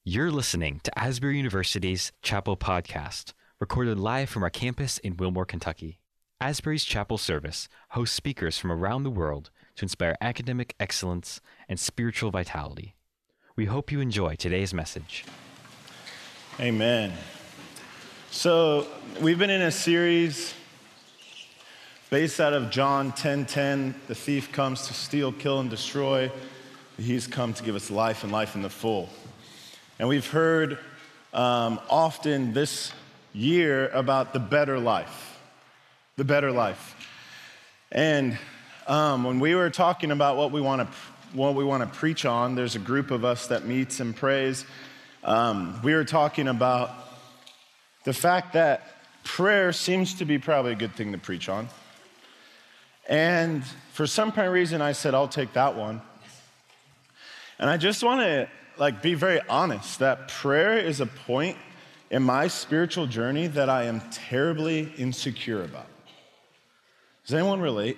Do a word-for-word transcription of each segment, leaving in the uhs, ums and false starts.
You're listening to Asbury University's Chapel Podcast, recorded live from our campus in Wilmore, Kentucky. Asbury's Chapel Service hosts speakers from around the world to inspire academic excellence and spiritual vitality. We hope you enjoy today's message. Amen. So we've been in a series based out of John ten ten. The thief comes to steal, kill, and destroy. He's come to give us life and life in the full. And we've heard um, often this year about the better life, the better life. And um, when we were talking about what we want to what we want to preach on, there's a group of us that meets and prays. Um, we were talking about the fact that prayer seems to be probably a good thing to preach on. And for some kind of reason, I said, I'll take that one. And I just want to like be very honest that prayer is a point in my spiritual journey that I am terribly insecure about. Does anyone relate?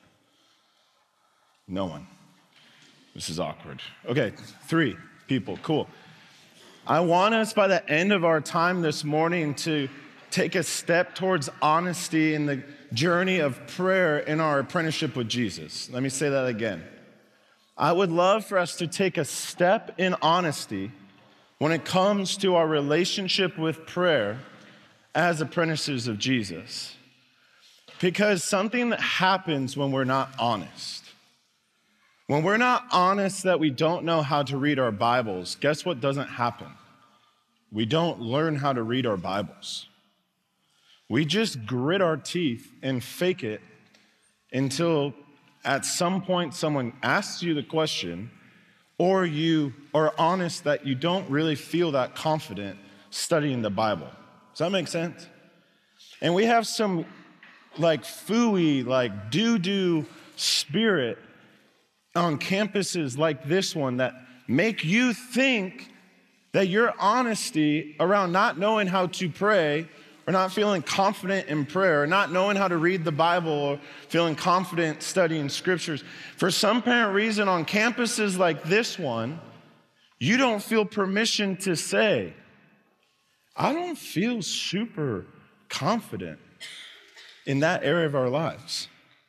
No one. This is awkward. Okay, three people, cool. I want us by the end of our time this morning to take a step towards honesty in the journey of prayer in our apprenticeship with Jesus. Let me say that again. I would love for us to take a step in honesty when it comes to our relationship with prayer as apprentices of Jesus. Because something that happens when we're not honest. When we're not honest that we don't know how to read our Bibles, guess what doesn't happen? We don't learn how to read our Bibles. We just grit our teeth and fake it until at some point someone asks you the question, or you are honest that you don't really feel that confident studying the Bible. Does that make sense? And we have some like phooey, like doo-doo spirit on campuses like this one that make you think that your honesty around not knowing how to pray or not feeling confident in prayer, or not knowing how to read the Bible, or feeling confident studying scriptures. For some apparent reason on campuses like this one, you don't feel permission to say, I don't feel super confident in that area of our lives.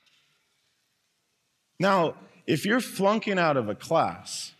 Now, if you're flunking out of a class,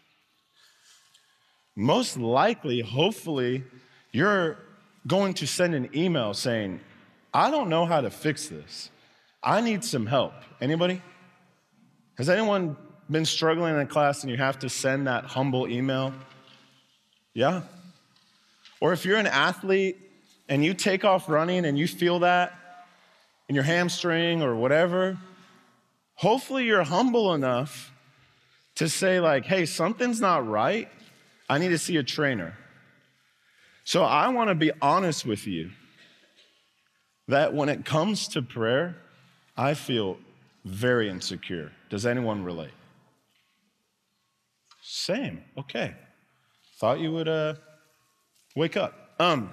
most likely, hopefully, you're going to send an email saying, I don't know how to fix this. I need some help. Anybody? Has anyone been struggling in a class and you have to send that humble email? Yeah? Or if you're an athlete and you take off running and you feel that in your hamstring or whatever, hopefully you're humble enough to say like, hey, something's not right. I need to see a trainer. So I want to be honest with you that when it comes to prayer, I feel very insecure. Does anyone relate? Same. Okay. Thought you would uh, wake up. Um,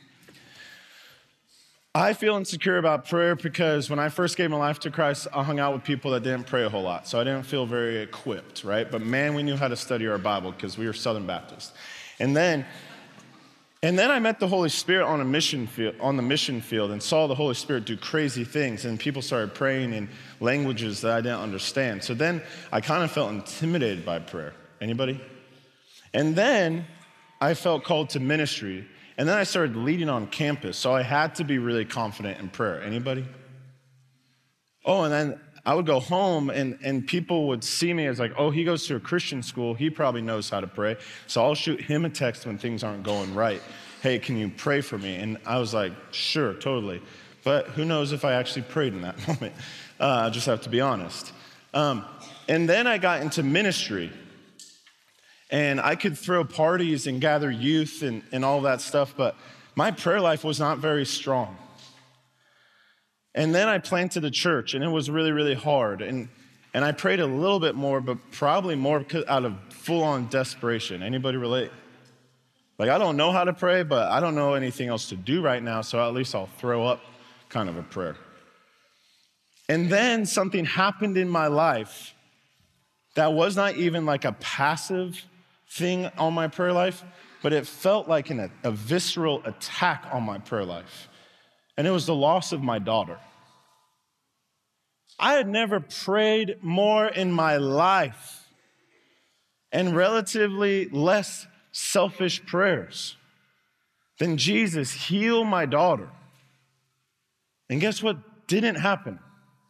I feel insecure about prayer because when I first gave my life to Christ, I hung out with people that didn't pray a whole lot. So I didn't feel very equipped, right? But man, we knew how to study our Bible because we were Southern Baptist. And then And then I met the Holy Spirit on a mission field, on the mission field, and saw the Holy Spirit do crazy things, and people started praying in languages that I didn't understand. So then I kind of felt intimidated by prayer. Anybody? And then I felt called to ministry, and then I started leading on campus, so I had to be really confident in prayer. Anybody? Oh, and then I would go home, and, and people would see me as like, oh, he goes to a Christian school. He probably knows how to pray. So I'll shoot him a text when things aren't going right. Hey, can you pray for me? And I was like, sure, totally. But who knows if I actually prayed in that moment. Uh, I just have to be honest. Um, and then I got into ministry. And I could throw parties and gather youth and, and all that stuff, but my prayer life was not very strong. And then I planted a church, and it was really, really hard. And, and I prayed a little bit more, but probably more because out of full-on desperation. Anybody relate? Like, I don't know how to pray, but I don't know anything else to do right now, so at least I'll throw up kind of a prayer. And then something happened in my life that was not even like a passive thing on my prayer life, but it felt like an, a visceral attack on my prayer life. And it was the loss of my daughter. I had never prayed more in my life and relatively less selfish prayers than Jesus, heal my daughter. And guess what didn't happen?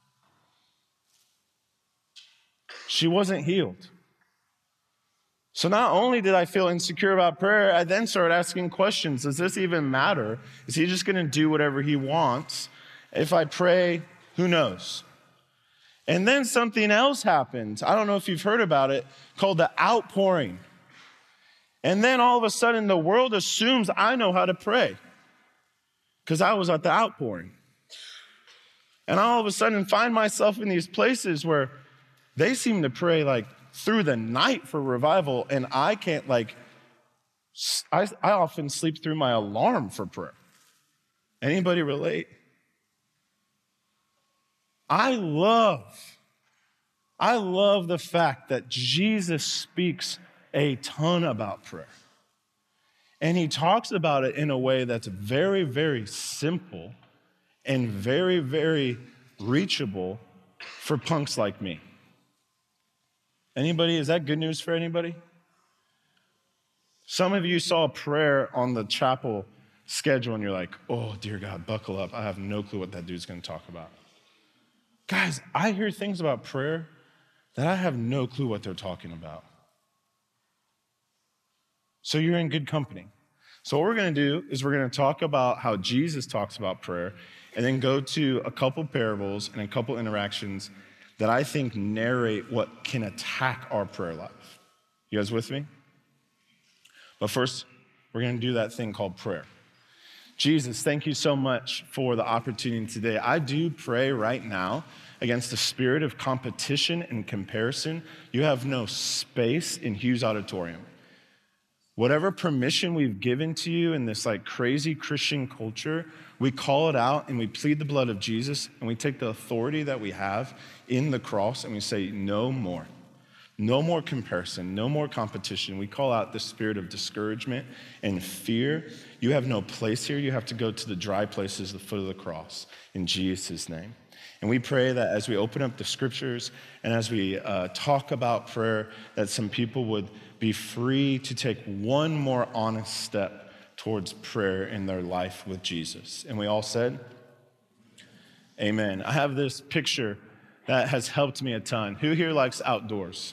She wasn't healed. So not only did I feel insecure about prayer, I then started asking questions. Does this even matter? Is he just going to do whatever he wants? If I pray, who knows? And then something else happened. I don't know if you've heard about it, called the outpouring. And then all of a sudden, the world assumes I know how to pray because I was at the outpouring. And I all of a sudden find myself in these places where they seem to pray like through the night for revival, and I can't like, I, I often sleep through my alarm for prayer. Anybody relate? I love, I love the fact that Jesus speaks a ton about prayer. And he talks about it in a way that's very, very simple and very, very reachable for punks like me. Anybody, is that good news for anybody? Some of you saw prayer on the chapel schedule and you're like, oh, dear God, buckle up. I have no clue what that dude's going to talk about. Guys, I hear things about prayer that I have no clue what they're talking about. So you're in good company. So what we're going to do is we're going to talk about how Jesus talks about prayer and then go to a couple parables and a couple interactions that I think narrate what can attack our prayer life. You guys with me? But first, we're going to do that thing called prayer. Jesus, thank you so much for the opportunity today. I do pray right now against the spirit of competition and comparison. You have no space in Hughes Auditorium. Whatever permission we've given to you in this like crazy Christian culture, we call it out and we plead the blood of Jesus and we take the authority that we have in the cross and we say, no more. No more comparison, no more competition. We call out the spirit of discouragement and fear. You have no place here. You have to go to the dry places, the foot of the cross, in Jesus' name. And we pray that as we open up the scriptures and as we uh, talk about prayer, that some people would be free to take one more honest step towards prayer in their life with Jesus. And we all said, amen. I have this picture that has helped me a ton. Who here likes outdoors?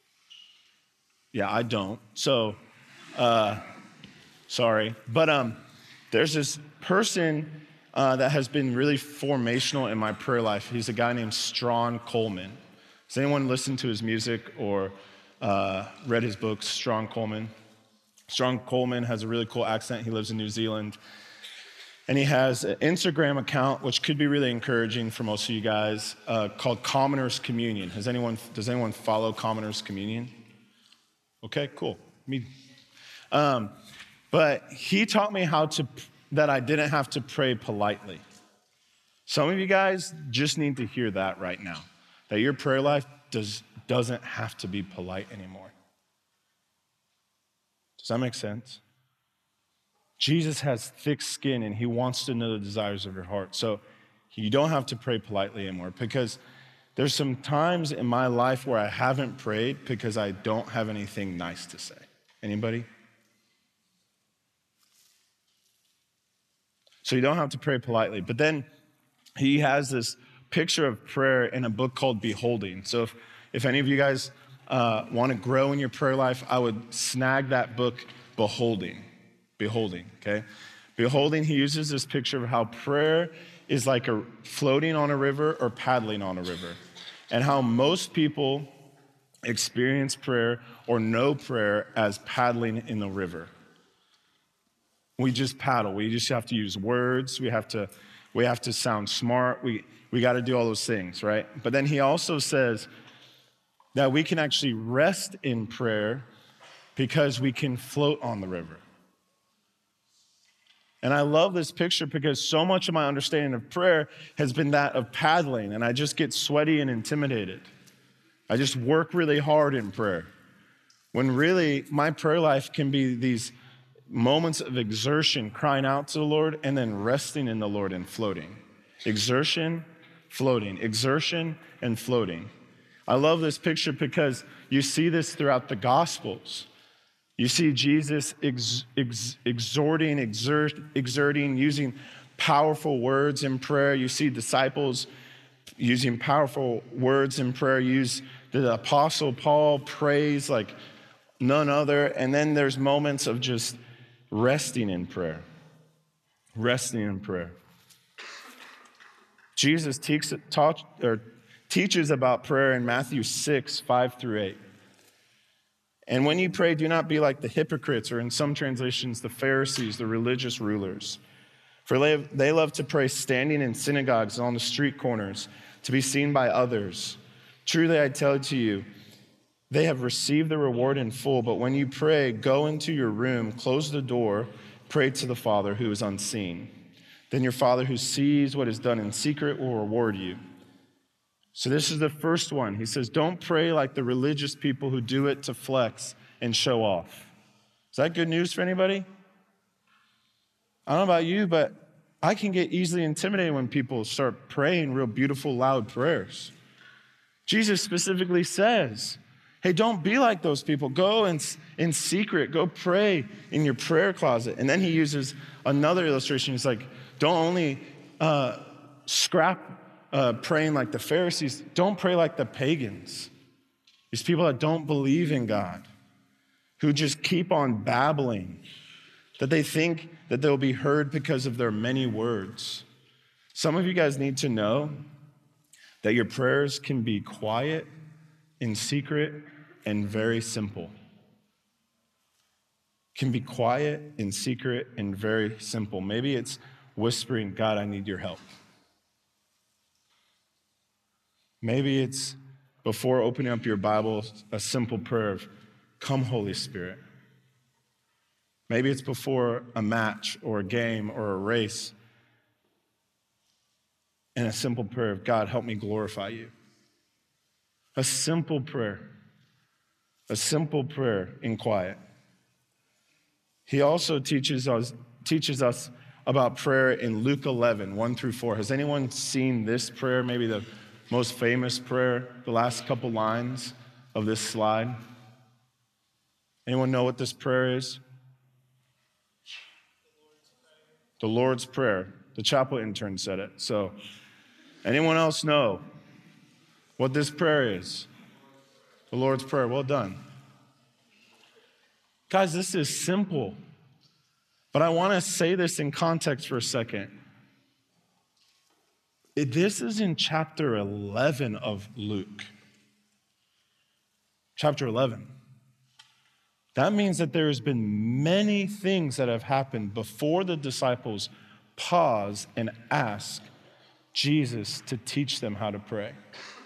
Yeah, I don't. So, uh, sorry. But um, there's this person uh, that has been really formational in my prayer life. He's a guy named Strawn Coleman. Has anyone listened to his music or uh, read his books, Strawn Coleman? Strawn Coleman has a really cool accent. He lives in New Zealand. And he has an Instagram account, which could be really encouraging for most of you guys, uh, called Commoners Communion. Has anyone, does anyone follow Commoners Communion? Okay, cool. Me. Um, but he taught me how to, that I didn't have to pray politely. Some of you guys just need to hear that right now, that your prayer life does, doesn't have to be polite anymore. Does that make sense? Jesus has thick skin and he wants to know the desires of your heart. So you don't have to pray politely anymore because there's some times in my life where I haven't prayed because I don't have anything nice to say. Anybody? So you don't have to pray politely. But then he has this picture of prayer in a book called Beholding. So if, if any of you guys uh, want to grow in your prayer life, I would snag that book, Beholding. Beholding, okay? Beholding, he uses this picture of how prayer is like a floating on a river or paddling on a river, and how most people experience prayer or know prayer as paddling in the river. We just paddle. We just have to use words. We have to, we have to sound smart. We, we got to do all those things, right? But then he also says that we can actually rest in prayer because we can float on the river. And I love this picture because so much of my understanding of prayer has been that of paddling, and I just get sweaty and intimidated. I just work really hard in prayer. When really my prayer life can be these moments of exertion, crying out to the Lord, and then resting in the Lord and floating. Exertion, floating. Exertion, and floating. I love this picture because you see this throughout the Gospels. You see Jesus ex- ex- exhorting, exert, exerting, using powerful words in prayer. You see disciples using powerful words in prayer. Use the Apostle Paul prays like none other. And then there's moments of just resting in prayer. Resting in prayer. Jesus teach, taught, or teaches about prayer in Matthew six, five through eight. And when you pray, do not be like the hypocrites, or in some translations, the Pharisees, the religious rulers. For they love to pray standing in synagogues and on the street corners to be seen by others. Truly, I tell to you, they have received the reward in full. But when you pray, go into your room, close the door, pray to the Father who is unseen. Then your Father who sees what is done in secret will reward you. So this is the first one. He says, don't pray like the religious people who do it to flex and show off. Is that good news for anybody? I don't know about you, but I can get easily intimidated when people start praying real beautiful, loud prayers. Jesus specifically says, hey, don't be like those people. Go in, in secret. Go pray in your prayer closet. And then he uses another illustration. He's like, don't only uh, scrap uh, praying like the Pharisees. Don't pray like the pagans. These people that don't believe in God, who just keep on babbling, that they think that they'll be heard because of their many words. Some of you guys need to know that your prayers can be quiet, in secret, and very simple. Can be quiet, in secret, and very simple. Maybe it's whispering, God, I need your help. Maybe it's, before opening up your Bible, a simple prayer of, come, Holy Spirit. Maybe it's before a match or a game or a race, and a simple prayer of, God, help me glorify you. A simple prayer. A simple prayer in quiet. He also teaches us, teaches us about prayer in Luke eleven, one through four. Has anyone seen this prayer, maybe the most famous prayer, the last couple lines of this slide? Anyone know what this prayer is? The Lord's Prayer. The chapel intern said it. So, anyone else know what this prayer is? The Lord's Prayer. Well done. Guys, this is simple. But I want to say this in context for a second. It, this is in chapter eleven of Luke. Chapter eleven. That means that there has been many things that have happened before the disciples pause and ask Jesus to teach them how to pray.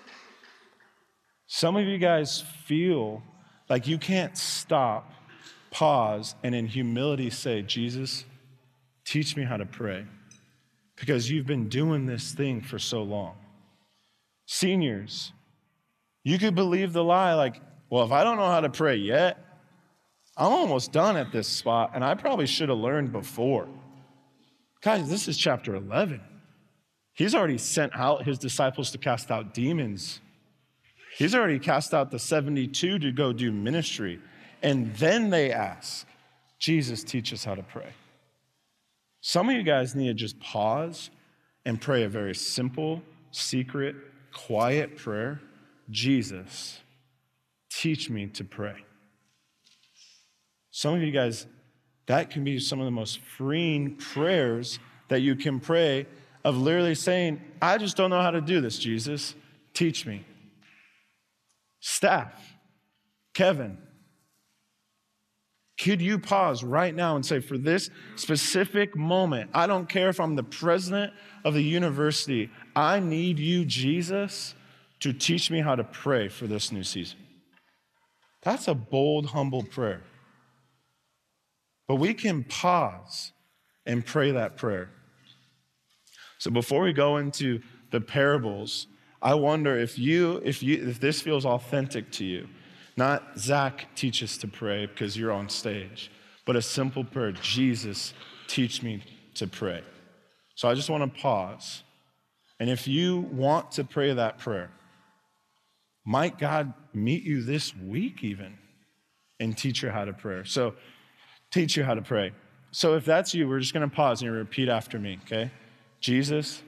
Some of you guys feel like you can't stop, pause, and in humility say, Jesus, teach me how to pray, because you've been doing this thing for so long. Seniors, you could believe the lie like, well, if I don't know how to pray yet, I'm almost done at this spot, and I probably should have learned before. Guys, this is chapter eleven. He's already sent out his disciples to cast out demons. He's already cast out the seventy-two to go do ministry. And then they ask, Jesus, teach us how to pray. Some of you guys need to just pause and pray a very simple, secret, quiet prayer. Jesus, teach me to pray. Some of you guys, that can be some of the most freeing prayers that you can pray, of literally saying, I just don't know how to do this, Jesus. Teach me. Staff, Kevin, could you pause right now and say, for this specific moment, I don't care if I'm the president of the university, I need you, Jesus, to teach me how to pray for this new season. That's a bold, humble prayer. But we can pause and pray that prayer. So before we go into the parables, I wonder if you, if you, if this feels authentic to you, Not Zach, teach us to pray because you're on stage, but a simple prayer, Jesus, teach me to pray. So I just want to pause. And if you want to pray that prayer, might God meet you this week even and teach you how to pray. So teach you how to pray. So if that's you, we're just going to pause and you repeat after me, okay? Jesus,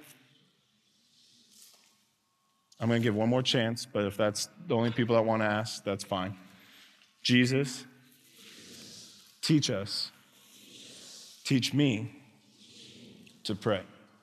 I'm going to give one more chance, but if that's the only people that want to ask, that's fine. Jesus, teach us, teach me to pray.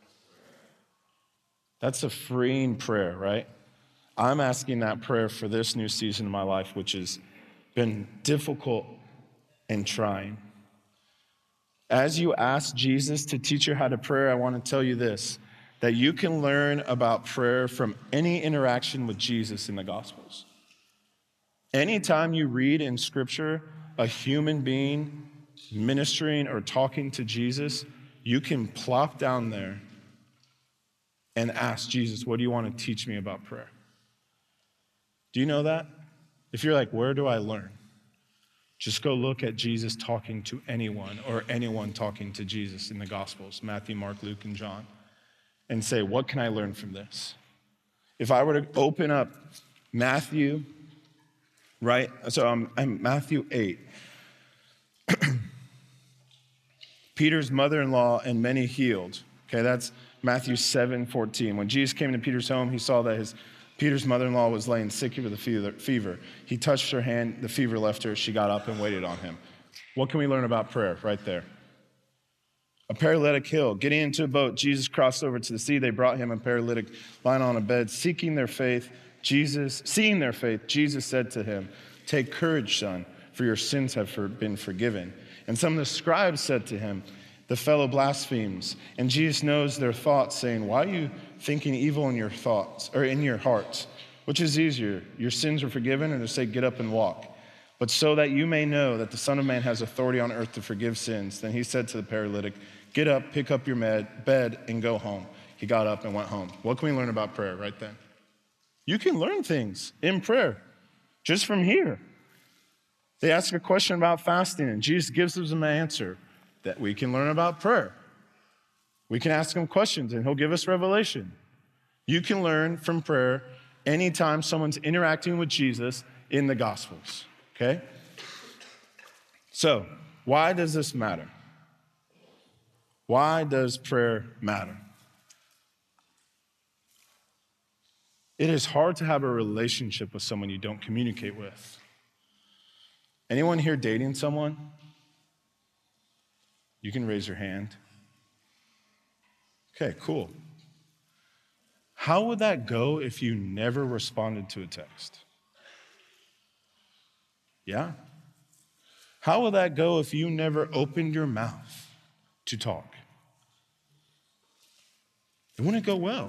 That's a freeing prayer, right? I'm asking that prayer for this new season of my life, which has been difficult and trying. As you ask Jesus to teach you how to pray, I want to tell you this, that you can learn about prayer from any interaction with Jesus in the Gospels. Anytime you read in Scripture a human being ministering or talking to Jesus, you can plop down there and ask Jesus, what do you want to teach me about prayer? Do you know that? If you're like, where do I learn? Just go look at Jesus talking to anyone or anyone talking to Jesus in the Gospels, Matthew, Mark, Luke, and John, and say, what can I learn from this? If I were to open up Matthew, right? So I'm, I'm Matthew eight. Peter's mother-in-law and many healed. Okay, that's Matthew seven fourteen. When Jesus came into Peter's home, he saw that his Peter's mother-in-law was laying sick with a fever. He touched her hand, the fever left her, she got up and waited on him. What can we learn about prayer right there? A paralytic healed. Getting into a boat, Jesus crossed over to the sea. They brought him a paralytic lying on a bed, seeking their faith. Jesus, seeing their faith, Jesus said to him, take courage, son, for your sins have been forgiven. And some of the scribes said to him, the fellow blasphemes. And Jesus knows their thoughts, saying, why are you thinking evil in your thoughts, or in your hearts? Which is easier, your sins are forgiven, or to say, get up and walk? But so that you may know that the Son of Man has authority on earth to forgive sins. Then he said to the paralytic, get up, pick up your med, bed, and go home. He got up and went home. What can we learn about prayer right then? You can learn things in prayer just from here. They ask a question about fasting, and Jesus gives them an answer that we can learn about prayer. We can ask him questions, and he'll give us revelation. You can learn from prayer anytime someone's interacting with Jesus in the Gospels, okay? So, why does this matter? Why does prayer matter? It is hard to have a relationship with someone you don't communicate with. Anyone here dating someone? You can raise your hand. Okay, cool. How would that go if you never responded to a text? Yeah? How would that go if you never opened your mouth to talk? It wouldn't go well.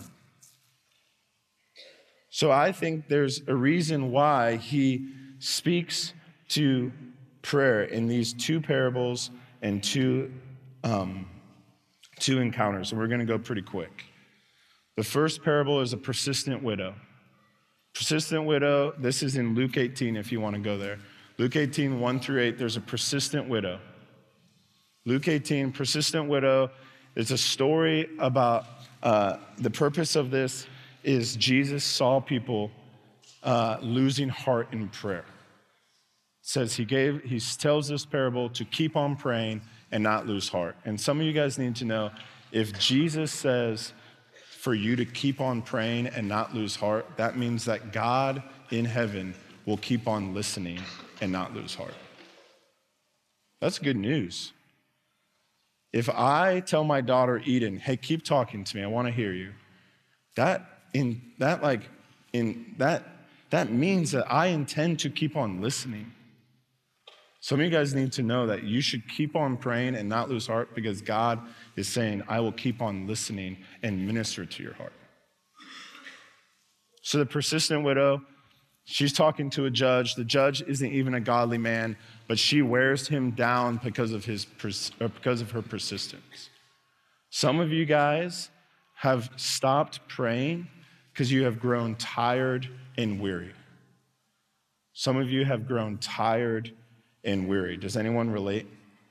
So I think there's a reason why he speaks to prayer in these two parables and two, um, two encounters. And we're going to go pretty quick. The first parable is a persistent widow. Persistent widow, this is in Luke eighteen if you want to go there. Luke eighteen, one through eight, there's a persistent widow. Luke eighteen, persistent widow, is a story about uh, the purpose of this is Jesus saw people uh, losing heart in prayer. It says he gave, he tells this parable to keep on praying and not lose heart. And some of you guys need to know, if Jesus says for you to keep on praying and not lose heart, that means that God in heaven will keep on listening and not lose heart. That's good news. If I tell my daughter Eden, hey, keep talking to me, I want to hear you, that in that like in that that means that I intend to keep on listening. Some of you guys need to know that you should keep on praying and not lose heart, because God is saying, I will keep on listening and minister to your heart. So the persistent widow, she's talking to a judge. The judge isn't even a godly man, but she wears him down because of his or because of her persistence. Some of you guys have stopped praying because you have grown tired and weary. Some of you have grown tired and weary. Does anyone relate?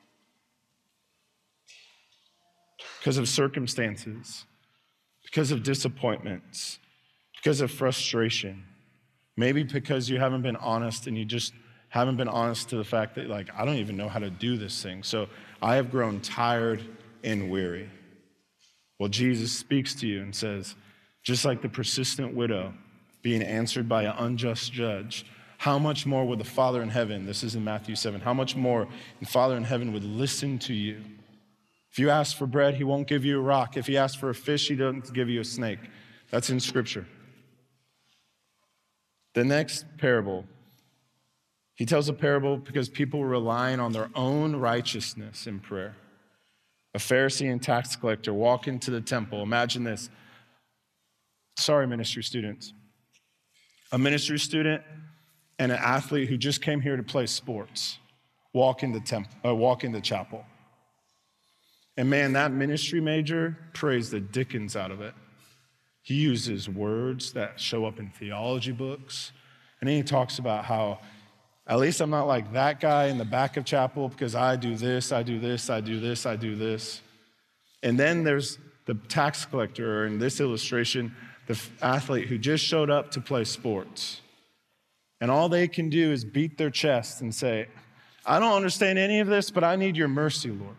Because of circumstances, because of disappointments, because of frustration, maybe because you haven't been honest and you just haven't been honest to the fact that, like, I don't even know how to do this thing. So I have grown tired and weary. Well, Jesus speaks to you and says, just like the persistent widow being answered by an unjust judge, how much more would the Father in heaven, this is in Matthew seven, how much more the Father in heaven would listen to you? If you ask for bread, he won't give you a rock. If you ask for a fish, he doesn't give you a snake. That's in Scripture. The next parable, he tells a parable because people were relying on their own righteousness in prayer. A Pharisee and tax collector walk into the temple. Imagine this. Sorry, ministry students. A ministry student and an athlete who just came here to play sports walk into temp, uh, walk into chapel. And man, that ministry major prays the dickens out of it. He uses words that show up in theology books. And then he talks about how, at least I'm not like that guy in the back of chapel because I do this, I do this, I do this, I do this. And then there's the tax collector, or in this illustration, the athlete who just showed up to play sports. And all they can do is beat their chest and say, I don't understand any of this, but I need your mercy, Lord.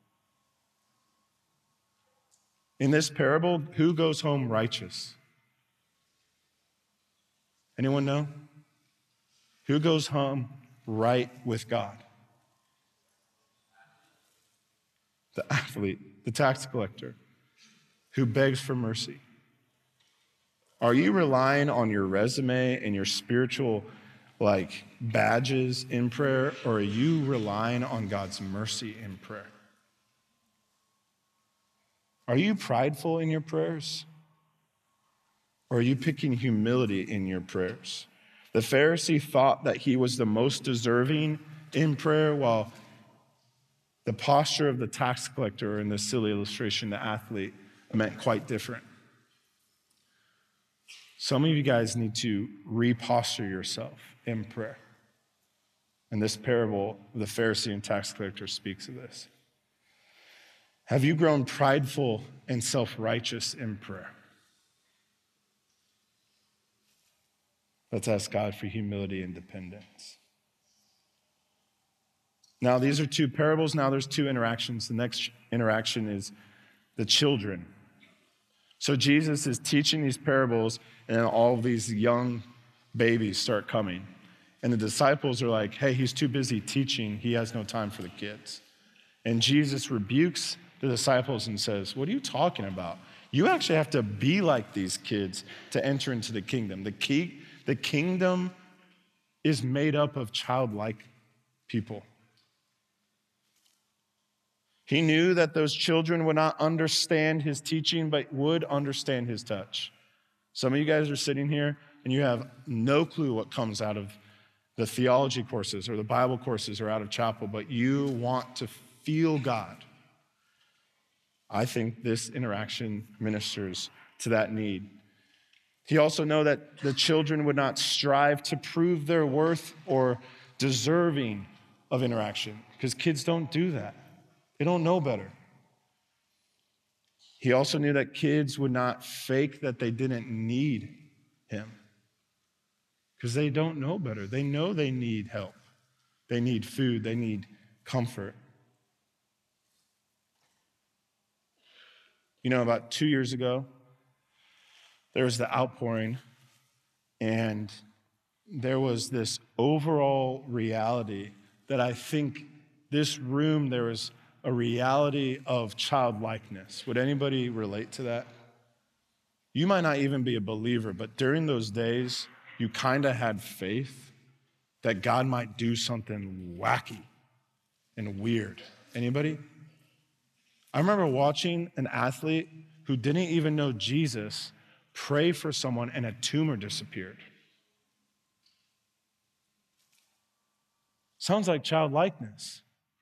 In this parable, who goes home righteous? Anyone know? Who goes home right with God? The athlete, the tax collector, who begs for mercy. Are you relying on your resume and your spiritual, like, badges in prayer, or are you relying on God's mercy in prayer? Are you prideful in your prayers? Or are you picking humility in your prayers? The Pharisee thought that he was the most deserving in prayer, while the posture of the tax collector, in this silly illustration, the athlete, meant quite different. Some of you guys need to reposture yourself in prayer. And this parable, the Pharisee and tax collector speaks of this. Have you grown prideful and self-righteous in prayer? Let's ask God for humility and dependence. Now, these are two parables. Now there's two interactions. The next interaction is the children. So Jesus is teaching these parables, and all of these young babies start coming. And the disciples are like, hey, he's too busy teaching. He has no time for the kids. And Jesus rebukes the disciples and says, what are you talking about? You actually have to be like these kids to enter into the kingdom. The key, the kingdom is made up of childlike people. He knew that those children would not understand his teaching, but would understand his touch. Some of you guys are sitting here and you have no clue what comes out of the theology courses or the Bible courses or out of chapel, but you want to feel God. I think this interaction ministers to that need. He also knew that the children would not strive to prove their worth or deserving of interaction, because kids don't do that. They don't know better. He also knew that kids would not fake that they didn't need him, because they don't know better. They know they need help. They need food. They need comfort. You know, about two years ago, there was the outpouring, and there was this overall reality that I think this room, there was a reality of childlikeness. Would anybody relate to that? You might not even be a believer, but during those days, you kind of had faith that God might do something wacky and weird. Anybody? I remember watching an athlete who didn't even know Jesus pray for someone and a tumor disappeared. Sounds like childlikeness.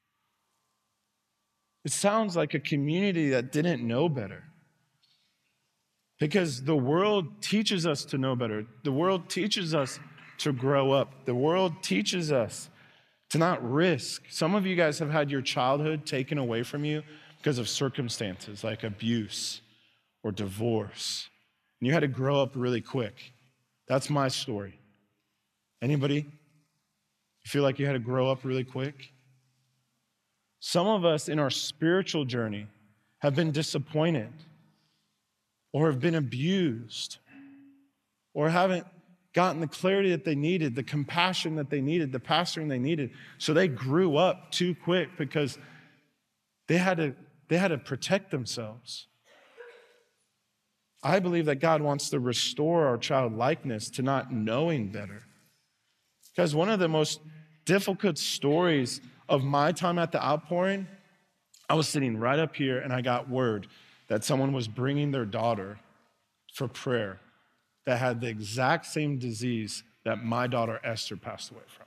It sounds like a community that didn't know better. Because the world teaches us to know better. The world teaches us to grow up. The world teaches us to not risk. Some of you guys have had your childhood taken away from you because of circumstances like abuse or divorce. And you had to grow up really quick. That's my story. Anybody? You feel like you had to grow up really quick? Some of us in our spiritual journey have been disappointed or have been abused or haven't gotten the clarity that they needed, the compassion that they needed, the pastoring they needed. So they grew up too quick because they had to, they had to protect themselves. I believe that God wants to restore our childlikeness to not knowing better. Because one of the most difficult stories of my time at the outpouring, I was sitting right up here and I got word that someone was bringing their daughter for prayer that had the exact same disease that my daughter Esther passed away from.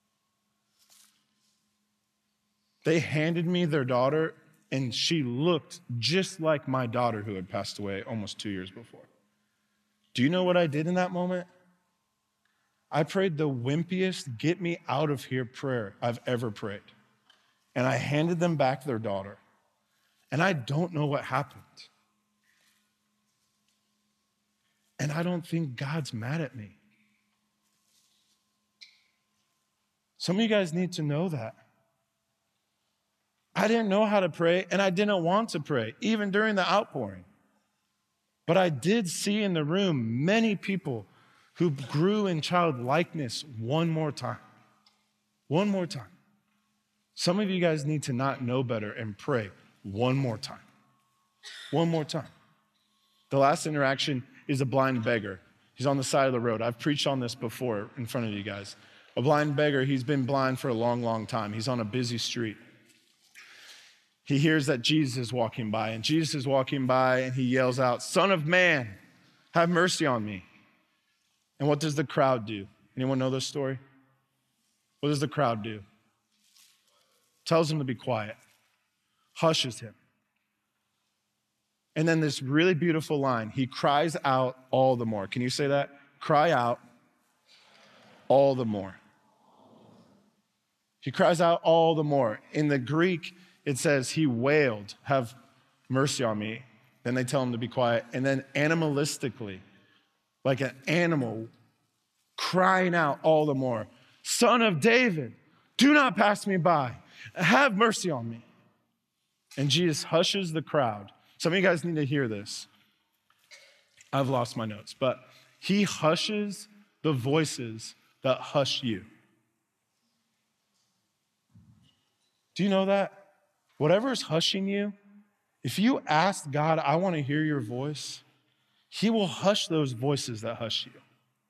They handed me their daughter, and she looked just like my daughter who had passed away almost two years before. Do you know what I did in that moment? I prayed the wimpiest get me out of here prayer I've ever prayed. And I handed them back their daughter. And I don't know what happened. And I don't think God's mad at me. Some of you guys need to know that. I didn't know how to pray, and I didn't want to pray, even during the outpouring. But I did see in the room many people who grew in childlikeness one more time. One more time. Some of you guys need to not know better and pray one more time. One more time. The last interaction is a blind beggar. He's on the side of the road. I've preached on this before in front of you guys. A blind beggar, he's been blind for a long, long time. He's on a busy street. He hears that Jesus is walking by, and Jesus is walking by, and he yells out, "Son of man, have mercy on me." And what does the crowd do? Anyone know this story? What does the crowd do? Tells him to be quiet, hushes him. And then this really beautiful line, he cries out all the more. Can you say that? Cry out all the more. He cries out all the more. In the Greek, it says he wailed, "Have mercy on me." Then they tell him to be quiet. And then animalistically, like an animal, crying out all the more, "Son of David, do not pass me by. Have mercy on me." And Jesus hushes the crowd. Some of you guys need to hear this. I've lost my notes, but he hushes the voices that hush you. Do you know that? Whatever is hushing you, if you ask God, "I want to hear your voice," he will hush those voices that hush you.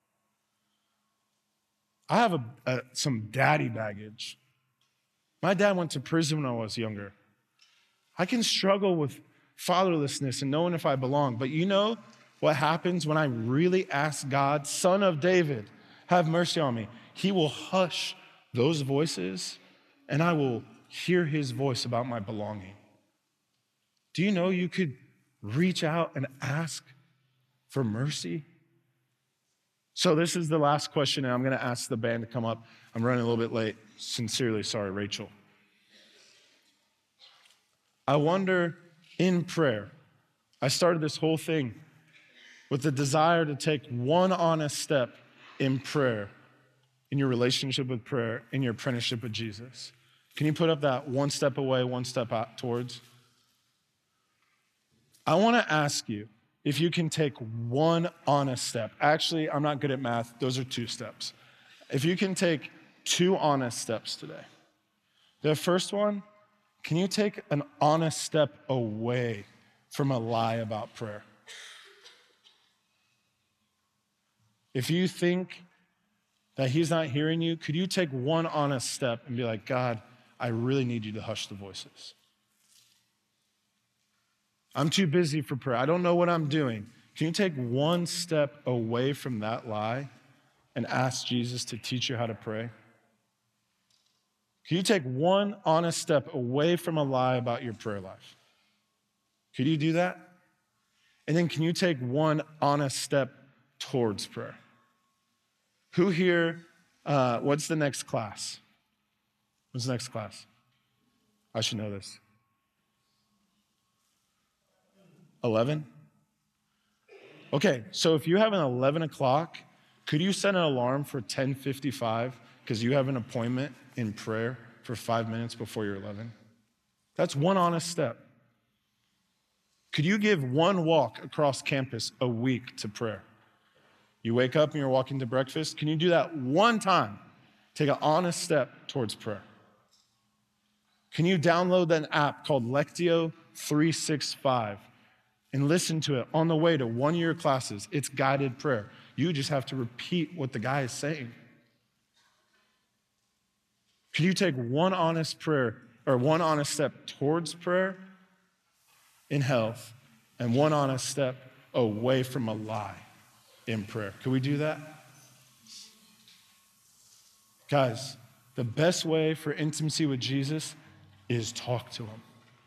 I have a, a, some daddy baggage. My dad went to prison when I was younger. I can struggle with fatherlessness and knowing if I belong. But you know what happens when I really ask God, "Son of David, have mercy on me"? He will hush those voices, and I will hear his voice about my belonging. Do you know you could reach out and ask for mercy? So this is the last question, and I'm going to ask the band to come up. I'm running a little bit late. Sincerely sorry, Rachel. I wonder, in prayer, I started this whole thing with the desire to take one honest step in prayer, in your relationship with prayer, in your apprenticeship with Jesus. Can you put up that one step away, one step out towards? I want to ask you if you can take one honest step. Actually, I'm not good at math. Those are two steps. If you can take two honest steps today. The first one, can you take an honest step away from a lie about prayer? If you think that he's not hearing you, could you take one honest step and be like, "God, I really need you to hush the voices. I'm too busy for prayer. I don't know what I'm doing." Can you take one step away from that lie and ask Jesus to teach you how to pray? Can you take one honest step away from a lie about your prayer life? Could you do that? And then can you take one honest step towards prayer? Who here, uh, what's the next class? What's the next class? I should know this. eleven? Okay, so if you have an eleven o'clock, could you set an alarm for ten fifty-five because you have an appointment in prayer for five minutes before your eleven? That's one honest step. Could you give one walk across campus a week to prayer? You wake up and you're walking to breakfast. Can you do that one time? Take an honest step towards prayer. Can you download an app called Lectio three sixty-five and listen to it on the way to one of your classes? It's guided prayer. You just have to repeat what the guy is saying. Can you take one honest prayer or one honest step towards prayer in health and one honest step away from a lie in prayer? Can we do that? Guys, the best way for intimacy with Jesus is talk to him.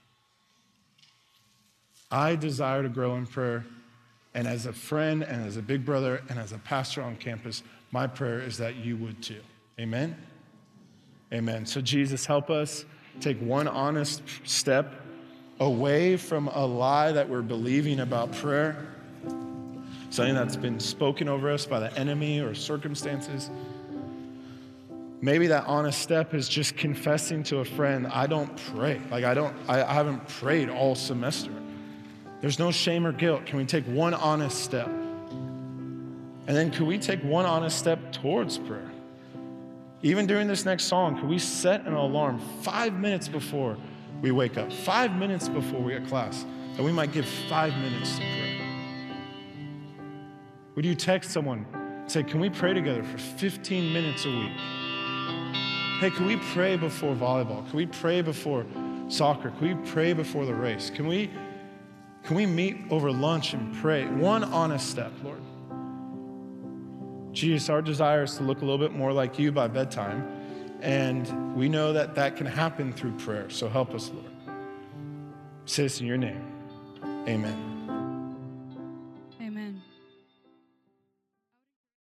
I desire to grow in prayer, and as a friend and as a big brother and as a pastor on campus, my prayer is that you would too. Amen? Amen. So Jesus, help us take one honest step away from a lie that we're believing about prayer, something that's been spoken over us by the enemy or circumstances. Maybe that honest step is just confessing to a friend, I don't pray. Like I don't, I, I haven't prayed all semester. There's no shame or guilt. Can we take one honest step? And then can we take one honest step towards prayer? Even during this next song, can we set an alarm five minutes before we wake up, five minutes before we get class, that we might give five minutes to prayer? Would you text someone, say, can we pray together for fifteen minutes a week? Hey, can we pray before volleyball? Can we pray before soccer? Can we pray before the race? Can we, can we meet over lunch and pray? One honest step, Lord. Jesus, our desire is to look a little bit more like you by bedtime, and we know that that can happen through prayer, so help us, Lord. Say this in your name. Amen.